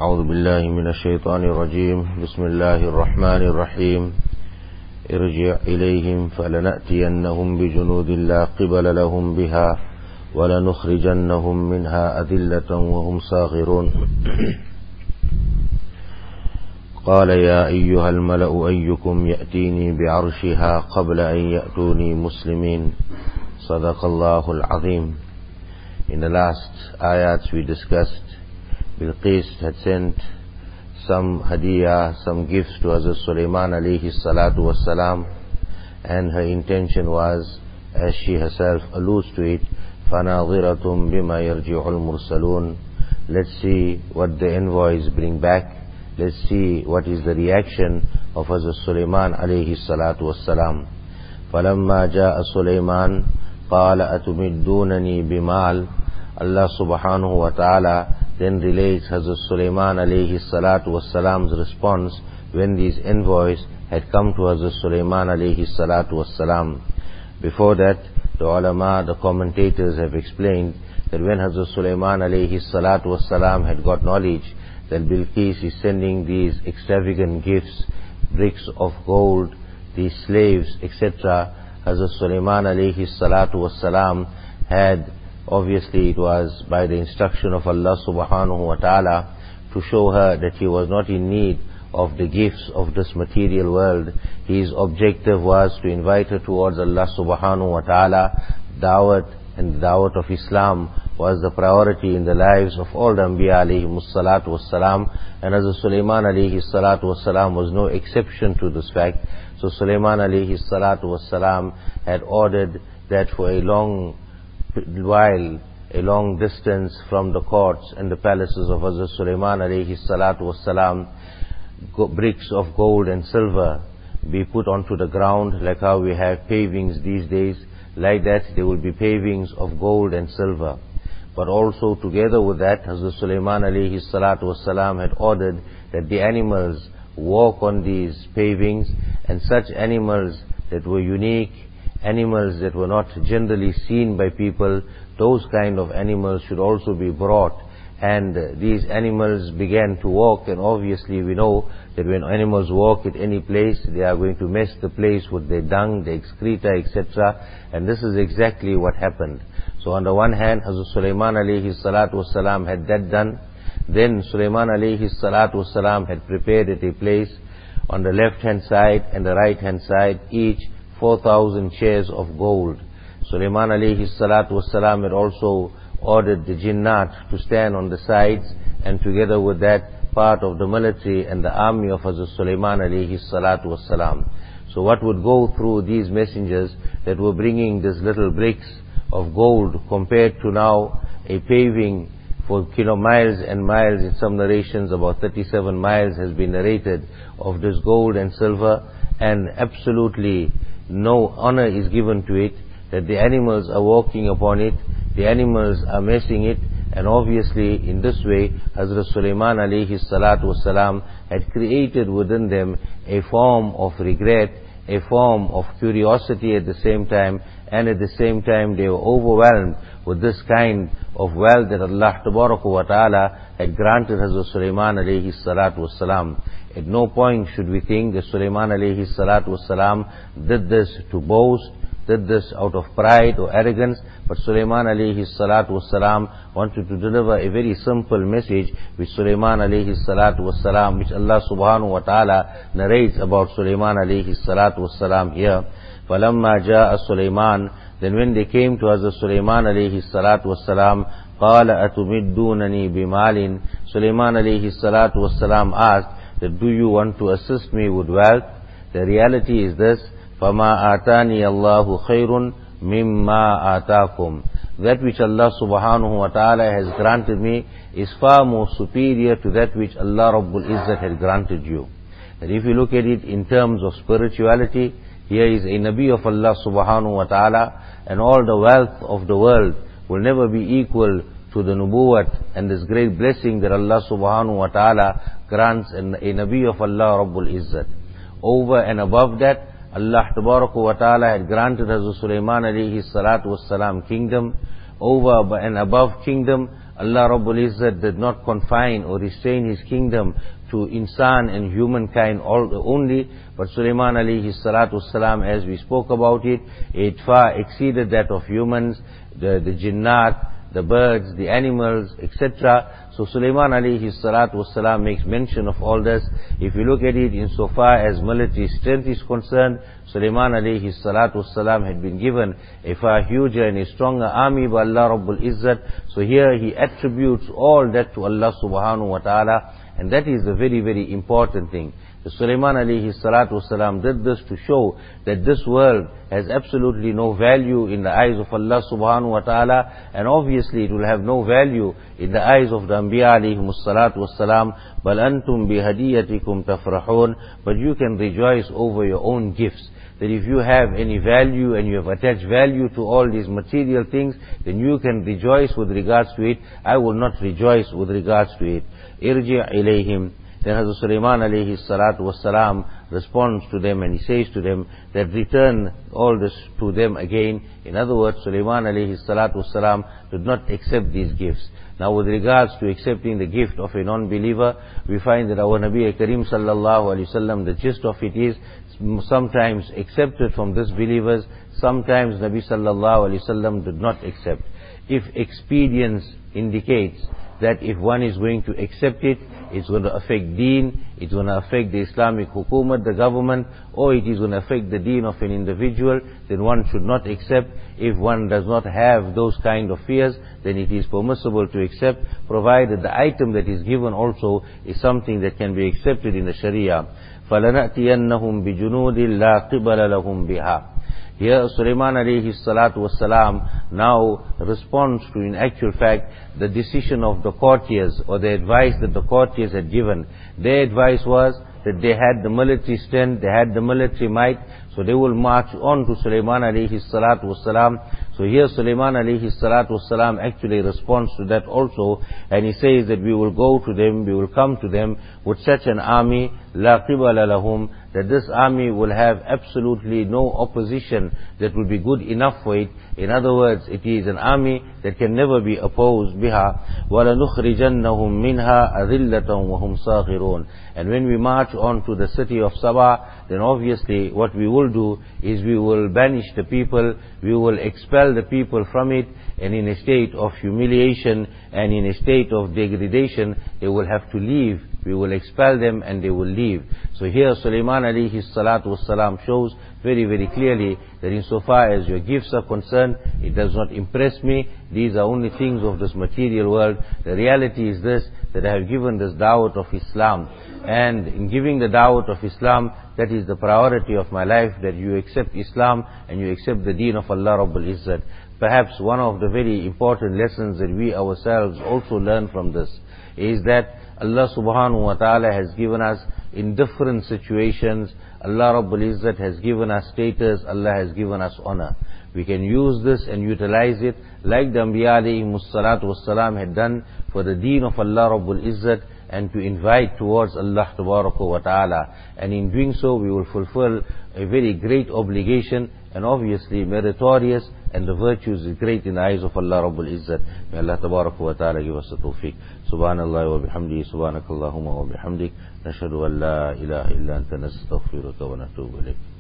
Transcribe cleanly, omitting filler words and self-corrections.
أعوذ بالله من الشيطان الرجيم بسم الله الرحمن الرحيم ارجع إليهم فلنأتينهم بجنود لا قبل لهم بها ولنخرجنهم منها أذلة وهم صاغرون قال يا أيها الملأ أيكم يأتيني بعرشها قبل أن يأتوني مسلمين صدق الله العظيم. In the last ayats we discussed Bilqis had sent some hadiyah, some gifts to Hazrat Sulaiman alayhi salatu wassalam, and her intention was, as she herself alludes to it, فَنَاظِرَةٌ بِمَا يَرْجِعُ الْمُرْسَلُونَ. Let's see what the envoys bring back. Let's see what is the reaction of Hazrat Sulaiman alayhi salatu wassalam. فَلَمَّا جَاءَ سُلَيْمَانَ قَالَ أَتُمِدُّونَنِي بِمَالٍ. Allah subhanahu wa ta'ala then relates Hazrat Sulaiman alayhi salatu wassalam's response when these envoys had come to Hazrat Sulaiman alayhi salatu wassalam. Before that, the ulama, the commentators have explained that when Hazrat Sulaiman alayhi salatu wassalam had got knowledge that Bilqis is sending these extravagant gifts, bricks of gold, these slaves, etc., Hazrat Sulaiman alayhi salatu wassalam had, obviously it was by the instruction of Allah subhanahu wa ta'ala, to show her that he was not in need of the gifts of this material world. His objective was to invite her towards Allah subhanahu wa ta'ala. Dawat and the dawat of Islam was the priority in the lives of all the Anbiya alayhi salatu wassalam, and Hazrat Sulaiman alayhi salatu wassalam was no exception to this fact. So Sulaiman alayhi salatu wassalam had ordered that for a long while, a long distance from the courts and the palaces of Hazrat Sulaiman alayhi salatu wassalam, bricks of gold and silver be put onto the ground, like how we have pavings these days. Like that, there will be pavings of gold and silver. But also together with that, Hazrat Sulaiman alayhi salatu wassalam had ordered that the animals walk on these pavings, and such animals that were unique, animals that were not generally seen by people, those kind of animals should also be brought. And these animals began to walk, and obviously we know that when animals walk at any place, they are going to mess the place with their dung, their excreta, etc. And this is exactly what happened. So on the one hand, Hazrat Sulaiman alayhi salatu wasalam had that done. Then Sulaiman alayhi salatu wasalam had prepared at a place on the left hand side and the right hand side, each 4,000 chairs of gold. Sulaiman alayhi salatu wasalam had also ordered the jinnat to stand on the sides, and together with that, part of the military and the army of Hazrat Sulaiman alayhi salatu wasalam. So what would go through these messengers that were bringing these little bricks of gold, compared to now a paving for miles and miles, in some narrations about 37 miles has been narrated, of this gold and silver, and absolutely no honor is given to it, that the animals are walking upon it, the animals are messing it, and obviously in this way Hazrat Sulaiman alayhi salatu wasalam had created within them a form of regret, a form of curiosity at the same time, and at the same time they were overwhelmed with this kind of wealth that Allah tabaraka wa ta'ala had granted Hazrat Sulaiman alayhi salatu wasalam. At no point should we think that Sulaiman alayhi salatu wasalam did this to boast, did this out of pride or arrogance, but Sulaiman alayhi salatu wasalam wanted to deliver a very simple message, which Sulaiman alayhi salatu wasalam, which Allah subhanahu wa ta'ala narrates about Sulaiman alayhi salatu wasalam here. فَلَمَّا جَاءَ Sulaiman, then when they came to Hazrat Sulaiman alayhi salatu wasalam, قَالَ أَتُمِدُّونَنِي بِمَالٍ. Sulaiman alayhi salatu wasalam asked that, do you want to assist me with wealth? The reality is this, فَمَا آتَانِيَ اللَّهُ خَيْرٌ مِمَّا آتَاكُمْ. That which Allah subhanahu wa ta'ala has granted me is far more superior to that which Allah Rabbul Izzat had granted you. And if you look at it in terms of spirituality, here is a Nabi of Allah subhanahu wa ta'ala, and all the wealth of the world will never be equal to the nubuwwat and this great blessing that Allah subhanahu wa ta'ala grants a Nabi of Allah Rabbul Izzat. Over and above that, Allah tabaraka wa ta'ala had granted Hazrat Sulaiman alayhi salatu wassalam kingdom. Over and above kingdom, Allah Rabbul Izzat did not confine or restrain His kingdom to insan and humankind only, but Sulaiman alayhi salatu wasalam, as we spoke about it far exceeded that of humans, the jinnat, the birds, the animals, etc. So Sulaiman alayhi salatu wasalam makes mention of all this. If you look at it insofar as military strength is concerned, Sulaiman alayhi salatu wasalam had been given a far huger and a stronger army by Allah Rabbul Izzat. So here he attributes all that to Allah subhanahu wa ta'ala, and that is the very, very important thing. The Sulaiman alayhi salatu wasalam did this to show that this world has absolutely no value in the eyes of Allah subhanahu wa ta'ala, and obviously it will have no value in the eyes of the Anbiya alayhimu salatu wasalam. Bal antum bihadiyatikum tafrahun, but you can rejoice over your own gifts. That if you have any value and you have attached value to all these material things, then you can rejoice with regards to it. I will not rejoice with regards to it. Irji' ilayhim. Then Hazrat Sulaiman alayhi salatu wasalam responds to them and he says to them that return all this to them again. In other words, Sulaiman alayhi salatu wasalam did not accept these gifts. Now with regards to accepting the gift of a non-believer, we find that our Nabi Kareem sallallahu alayhi wasallam, the gist of it is sometimes accepted from disbelievers, sometimes Nabi sallallahu alayhi wasallam did not accept. If expedience indicates that if one is going to accept it, it's going to affect deen, it's going to affect the Islamic hukumat, the government, or it is going to affect the deen of an individual, then one should not accept. If one does not have those kind of fears, then it is permissible to accept, provided the item that is given also is something that can be accepted in the Sharia. فَلَنَأْتِيَنَّهُمْ بِجُنُودٍ لَا قِبَلَ لَهُمْ بِهَا. Here Sulaiman alayhi salatu wasalam now responds to, in actual fact, the decision of the courtiers, or the advice that the courtiers had given. Their advice was that they had the military strength, they had the military might, so they will march on to Sulaiman alayhi salatu wasalam. So here Sulaiman alayhi salatu wasalam actually responds to that also, and he says that we will go to them, we will come to them with such an army, la qibala lahum, that this army will have absolutely no opposition that will be good enough for it. In other words, it is an army that can never be opposed. Biha وَلَنُخْرِجَنَّهُمْ مِنْهَا أَذِلَّةً وَهُمْ صَاغِرُونَ. And when we march on to the city of Sabah, then obviously what we will do is we will banish the people, we will expel the people from it, and in a state of humiliation and in a state of degradation, they will have to leave. We will expel them and they will leave. So here Sulaiman alayhi salatu wasalam shows very, very clearly that insofar as your gifts are concerned, it does not impress me. These are only things of this material world. The reality is this, that I have given this da'wat of Islam. And in giving the da'wat of Islam, that is the priority of my life, that you accept Islam and you accept the deen of Allah Rabbul Izzat. Perhaps one of the very important lessons that we ourselves also learn from this is that Allah subhanahu wa ta'ala has given us in different situations, Allah Rabbul Izzat has given us status, Allah has given us honor. We can use this and utilize it like the Anbiya alayhimus salatu wassalam had done for the deen of Allah Rabbul Izzat, and to invite towards Allah Tabaraka wa Ta'ala. And in doing so, we will fulfill a very great obligation, and obviously meritorious, and the virtues is great in the eyes of Allah Rabbul Izzat. May Allah Tabaraka wa Ta'ala give us the tawfiq. Subhanallah wa bihamdihi, subhanakallahumma wa bihamdik, nashhadu an la ilaha illa anta nastaghfiruka wa natubu ilayk.